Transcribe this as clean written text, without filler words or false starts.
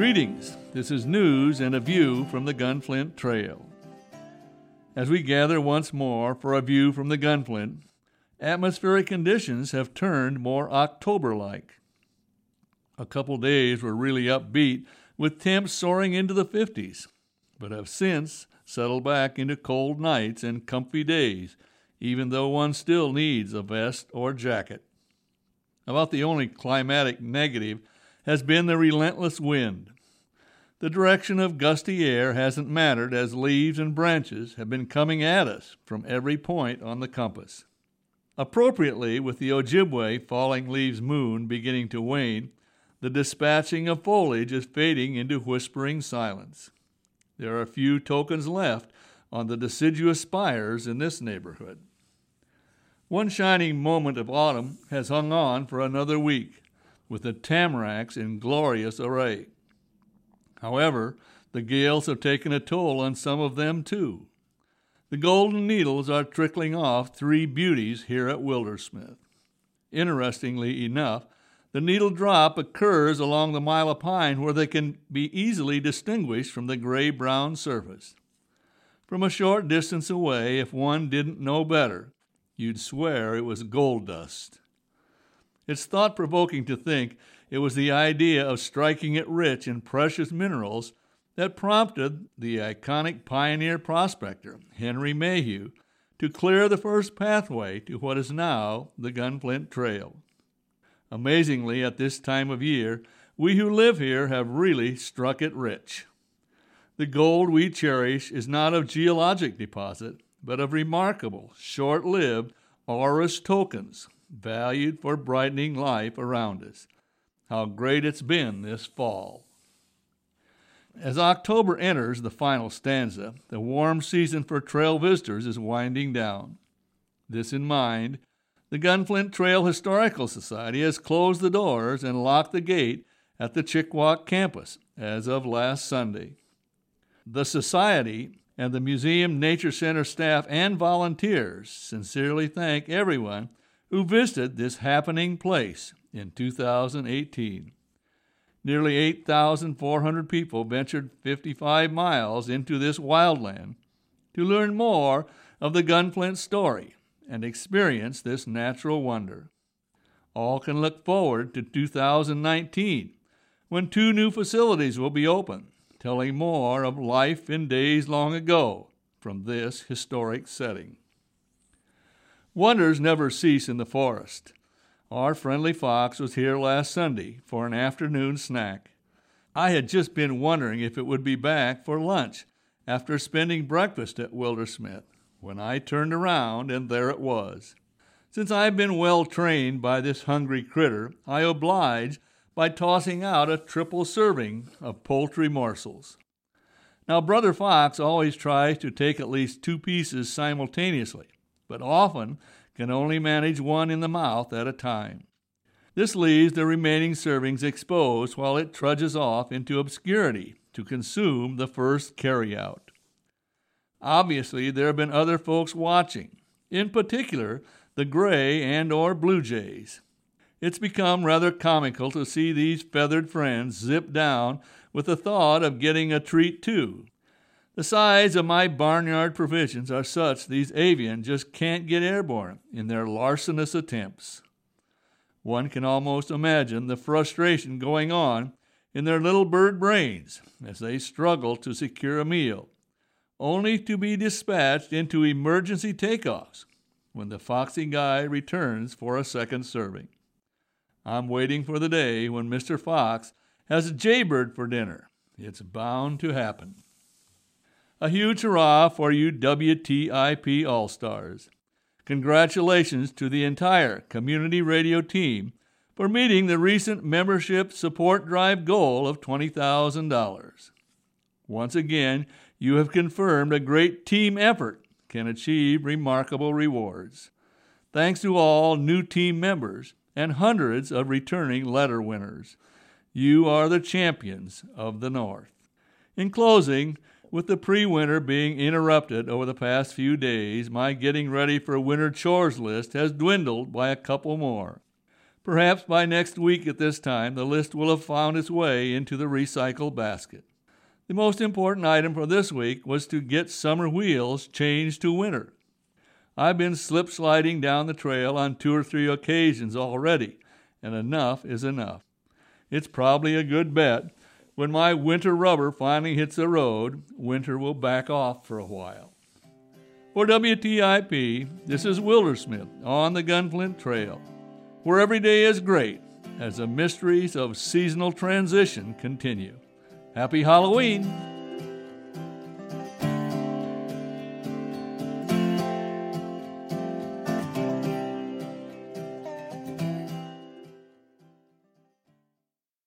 Greetings. This is news and a view from the Gunflint Trail. As we gather once more for a view from the Gunflint, atmospheric conditions have turned more October-like. A couple days were really upbeat, with temps soaring into the 50s, but have since settled back into cold nights and comfy days, even though one still needs a vest or jacket. About the only climatic negative has been the relentless wind. The direction of gusty air hasn't mattered as leaves and branches have been coming at us from every point on the compass. Appropriately, with the Ojibwe falling leaves moon beginning to wane, the dispatching of foliage is fading into whispering silence. There are few tokens left on the deciduous spires in this neighborhood. One shining moment of autumn has hung on for another week, with the tamaracks in glorious array. However, the gales have taken a toll on some of them too. The golden needles are trickling off three beauties here at Wildersmith. Interestingly enough, the needle drop occurs along the millepine where they can be easily distinguished from the gray-brown surface. From a short distance away, if one didn't know better, you'd swear it was gold dust. It's thought-provoking to think it was the idea of striking it rich in precious minerals that prompted the iconic pioneer prospector, Henry Mayhew, to clear the first pathway to what is now the Gunflint Trail. Amazingly, at this time of year, we who live here have really struck it rich. The gold we cherish is not of geologic deposit, but of remarkable, short-lived aurous tokens, valued for brightening life around us. How great it's been this fall. As October enters the final stanza, the warm season for trail visitors is winding down. This in mind, the Gunflint Trail Historical Society has closed the doors and locked the gate at the Chickawauk campus as of last Sunday. The Society and the Museum Nature Center staff and volunteers sincerely thank everyone who visited this happening place in 2018. Nearly 8,400 people ventured 55 miles into this wildland to learn more of the Gunflint story and experience this natural wonder. All can look forward to 2019, when two new facilities will be open, telling more of life in days long ago from this historic setting. Wonders never cease in the forest. Our friendly fox was here last Sunday for an afternoon snack. I had just been wondering if it would be back for lunch after spending breakfast at Wildersmith, when I turned around and there it was. Since I've been well trained by this hungry critter, I oblige by tossing out a triple serving of poultry morsels. Now, Brother Fox always tries to take at least two pieces simultaneously, but often can only manage one in the mouth at a time. This leaves the remaining servings exposed while it trudges off into obscurity to consume the first carryout. Obviously, there have been other folks watching, in particular the gray and or blue jays. It's become rather comical to see these feathered friends zip down with the thought of getting a treat too. The size of my barnyard provisions are such these avian just can't get airborne in their larcenous attempts. One can almost imagine the frustration going on in their little bird brains as they struggle to secure a meal, only to be dispatched into emergency takeoffs when the foxy guy returns for a second serving. I'm waiting for the day when Mr. Fox has a jaybird for dinner. It's bound to happen. A huge hurrah for you WTIP All-Stars. Congratulations to the entire community radio team for meeting the recent membership support drive goal of $20,000. Once again, you have confirmed a great team effort can achieve remarkable rewards. Thanks to all new team members and hundreds of returning letter winners. You are the champions of the North. In closing, with the pre-winter being interrupted over the past few days, my getting ready for winter chores list has dwindled by a couple more. Perhaps by next week at this time, the list will have found its way into the recycle basket. The most important item for this week was to get summer wheels changed to winter. I've been slip-sliding down the trail on 2 or 3 occasions already, and enough is enough. It's probably a good bet when my winter rubber finally hits the road, winter will back off for a while. For WTIP, this is Wildersmith on the Gunflint Trail, where every day is great as the mysteries of seasonal transition continue. Happy Halloween!